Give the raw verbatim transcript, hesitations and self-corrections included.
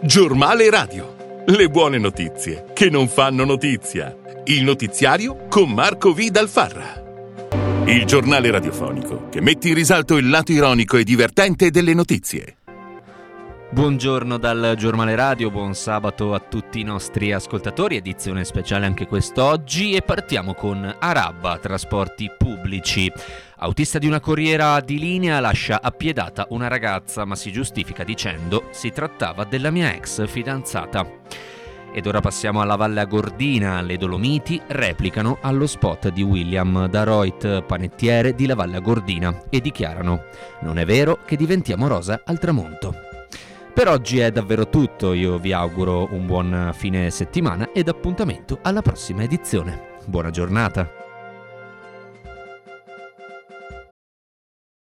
Giornale Radio. Le buone notizie che non fanno notizia. Il notiziario con Marco V. Dal Farra. Il giornale radiofonico che mette in risalto il lato ironico e divertente delle notizie. Buongiorno dal Giornale Radio, buon sabato a tutti i nostri ascoltatori, edizione speciale anche quest'oggi e partiamo con Arabba, trasporti pubblici. Autista di una corriera di linea lascia appiedata una ragazza ma si giustifica dicendo si trattava della mia ex fidanzata. Ed ora passiamo alla Valle Agordina, le Dolomiti replicano allo spot di William Daroit, panettiere di La Valle Agordina, e dichiarano non è vero che diventiamo rosa al tramonto. Per oggi è davvero tutto, io vi auguro un buon fine settimana ed appuntamento alla prossima edizione. Buona giornata!